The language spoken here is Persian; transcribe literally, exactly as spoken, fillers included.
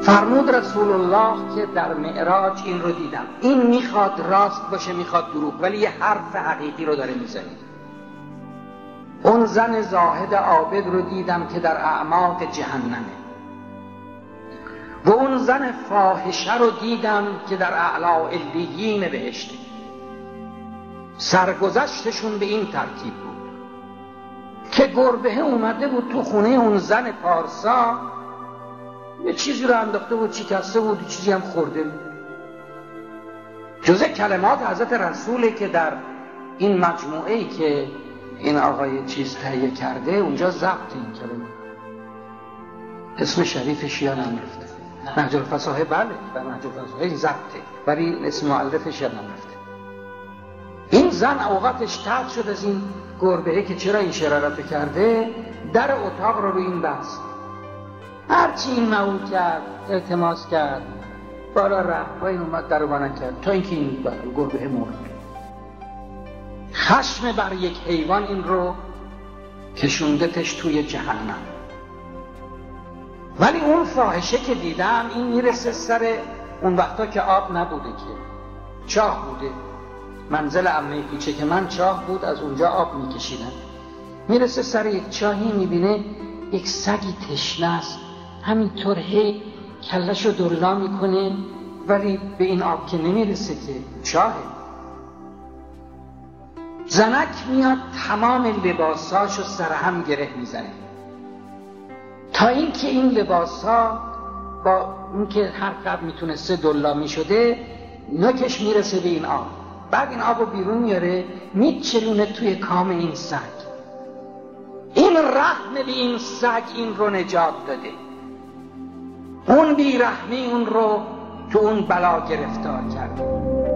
فرمود رسول الله که در معراج این رو دیدم. این میخواد راست باشه میخواد دروغ، ولی یه حرف حقیقی رو داره میزنه. اون زن زاهد عابد رو دیدم که در اعماق جهنمه، و اون زن فاحشه رو دیدم که در اعلی علیین بهشته. سرگذشتشون به این ترتیب بود که گربه اومده بود تو خونه اون زن پارسا، یه چیزی رو انداخته بود، شکسته بود، چیزی هم خورده بود. جزء کلمات حضرت رسوله که در این مجموعه‌ای که این آقای چیز تهیه کرده اونجا ضبط این کلمه. اسم شریفش یادم رفته. نهج الفصاحه، بله در نهج الفصاحه این ضبطه، ولی اسم مؤلفش یادم رفته. این زن اوقاتش طرد شد از این گربه‌ای که چرا این شرارت کرده، در اتاق رو رو این بست. هرچی این معول کرد، التماس کرد، بالا رفت و این اومد در رو بنا کرد تا اینکه این گربه مرد. خشم بر یک حیوان این رو کشوندتش توی جهنم. ولی اون فاحشه که دیدم این میرسه سر اون وقتا که آب نبوده، که چاه بوده. منزل عمه پیچه که من چاه بود، از اونجا آب میکشیدن. میرسه سر یک چاهی، میبینه یک سگی تشنه است، همینطور هی کلشو دلا میکنه، ولی به این آب که نمیرسه که چاهه. زنک میاد تمام لباساشو سر هم گره میزنه، تا اینکه این لباسا با اینکه هر قبل میتونسته دلا میشده، نوکش میرسه به این آب. بعد این آبو بیرون میاره، میچلونه توی کام این سگ. این رحم به این سگ این رو نجات داده، اون بیرحمی اون رو تو اون بلا گرفتار کرده.